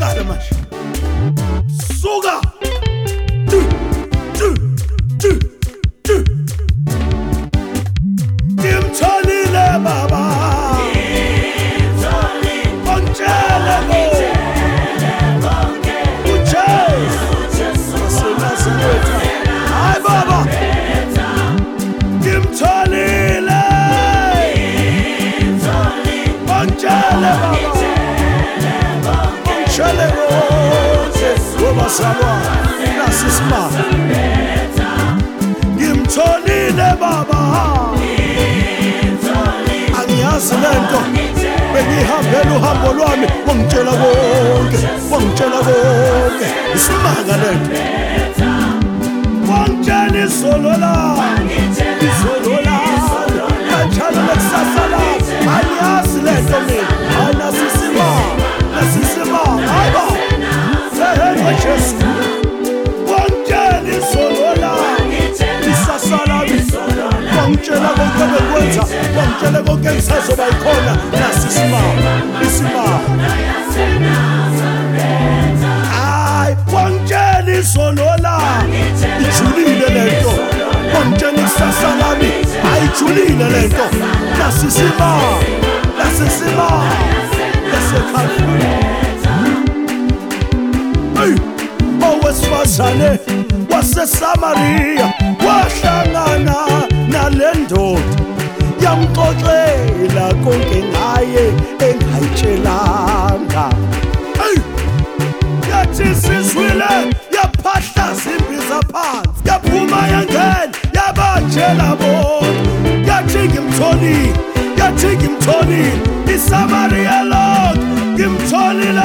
Uyaqala manje. Suka. Ngimtholile baba. Ongitshele konke. Ujesu. Hayi baba. Ngimtholile. Ongitshele baba. Ongitshele konke. Ngoba sabona nasisimanga. Ngimtholile baba. Angiyazi lento bengihambela uhambo lwami wangitshela konke isimanga lento wangitshela izolola kanjalo lekusasa lami angiyazi lento mina hayi nasisimanga hayi ba sehena Jesu wangitshela izolola isasa lami wangitshela konke bekwenza wangitshela konke ngisazoba yikhona nasisimanga hayi wangitshela izolola ijulile lento wangitshela isasa lami ayijulile lento nasisimanga owesifazane waseSamariya wahlangana nale ndoda yamxoxela konke ngaye engayitshelanga. Yathi sizwile yaphahlaza imbiza phansi yaphuma yangena yabatshela bona yathi ngimtholile iSamariya lonke ngimtholile.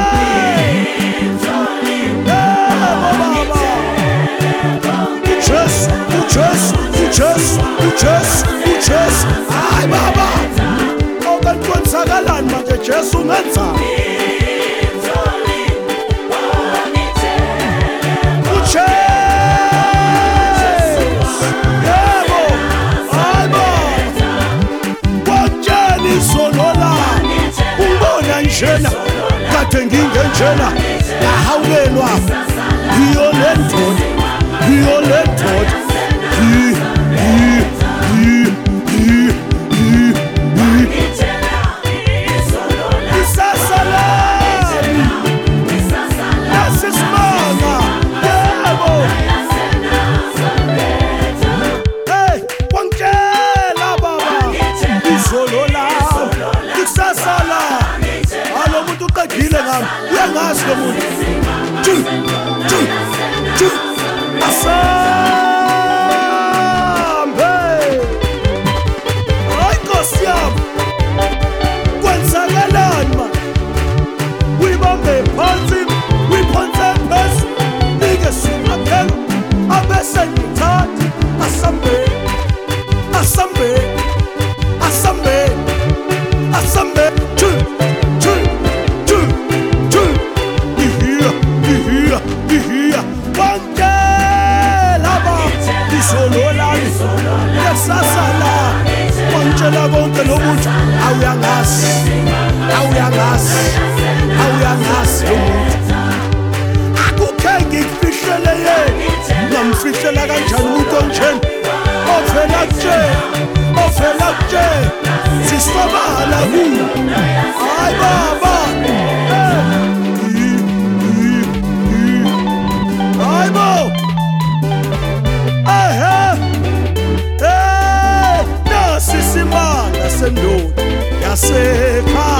Ujesu hayi baba okanti kwenzakalani manje Jesu ungenzani yebo hayi baba wangitshela izolola ubona njena kade ngingenjena ngahawulelwa yiyo le ndoda uyangazi lo muntu asambe hayi Nkosi yami kwenzakalani ma uyibambe phansi uyiphonse phezulu nike sumaphelo abese ngithatha asambe wangitshela konke lomuntu awuyangazi lo muntu akukhe ngikufihlele yena ngamfihlela kanjani umuntu onjena ovela kutshela sisobala kuyo hayi baba hayi bo nasisimanga sendoda yasekhaya.